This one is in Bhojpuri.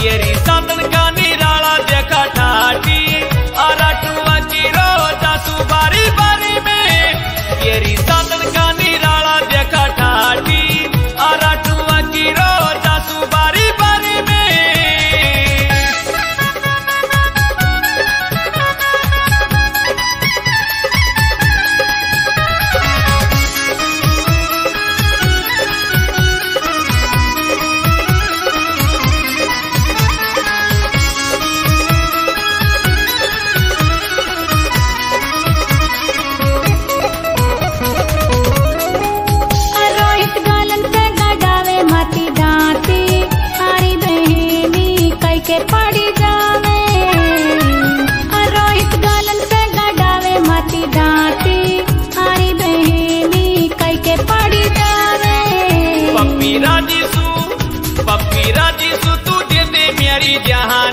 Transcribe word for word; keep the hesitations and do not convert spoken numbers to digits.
येरी सातन का निराला देखा ठाठी अराटुआ की रोजा सुबारी बारी में येरी सातन का निराला देखा ठाठी अराटुआ की रोजा सुबारी बारी में के पड़ी जावे रोहित गालन से गडावे माती दाती आरी बहनी कई के पड़ी जावे पप्पी राजी सु पप्पी राजी सु तू दे दे मेरी जहां